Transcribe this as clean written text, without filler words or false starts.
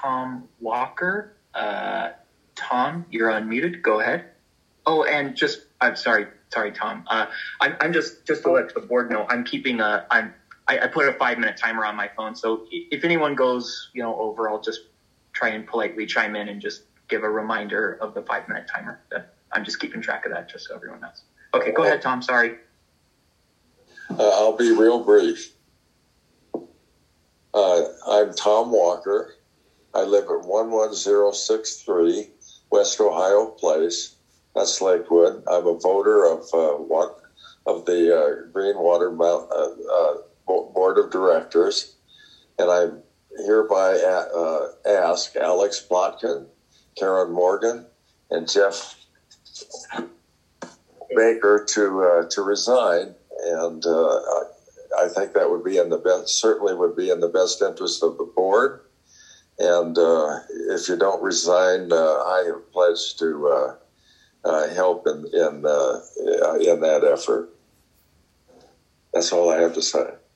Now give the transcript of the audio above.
Tom Walker. Tom, you're unmuted. Go ahead. Oh, and I'm sorry, Tom. I'm just to let the board know, I'm keeping I put a 5-minute timer on my phone. So if anyone goes, over, I'll just try and politely chime in and just give a reminder of the 5-minute timer. I'm just keeping track of that just so everyone knows. Okay, go ahead, Tom. Sorry. I'll be real brief. I'm Tom Walker. I live at 11063 West Ohio Place. That's Lakewood. I'm a voter of the Green Water Board of Directors, and I hereby ask Alex Plotkin, Karen Morgan, and Jeff Baker to resign. And I think that would be certainly would be in the best interest of the board. And if you don't resign, I have pledged to help in that effort. That's all I have to say.